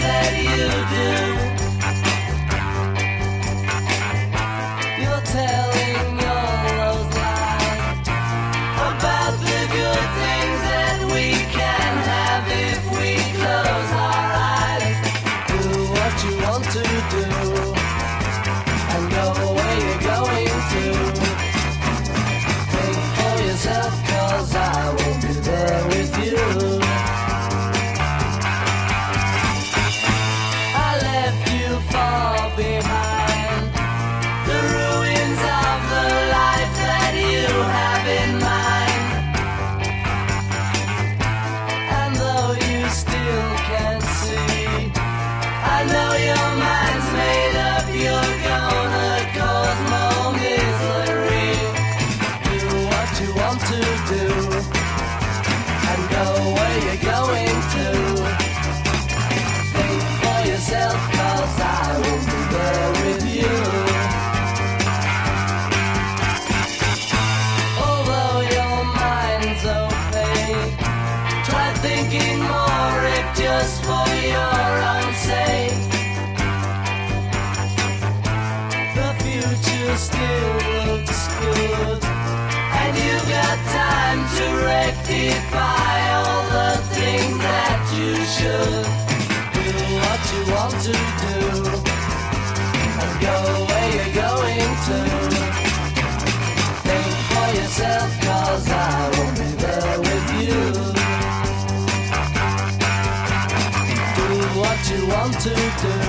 that you do. You're telling all those lies about the good things that we can have if we close our eyes. Do what you want to do and go where you're going to. Think for yourself, 'cause I won't be there with you. I left you far behind, the ruins of the life that you have in mind. And though you still can't see, I know your mind's made up, you're gonna cause more misery. Do what you want to do and go where you're going to. Think for yourself, 'cause I will be there with you. Although your mind's opaque, try thinking more if just for your own sake. The future still looks good, and you've got time to rectify all the things that you should. Do what you want to do and go where you're going to. Think for yourself, 'cause I won't be there with you. Do what you want to do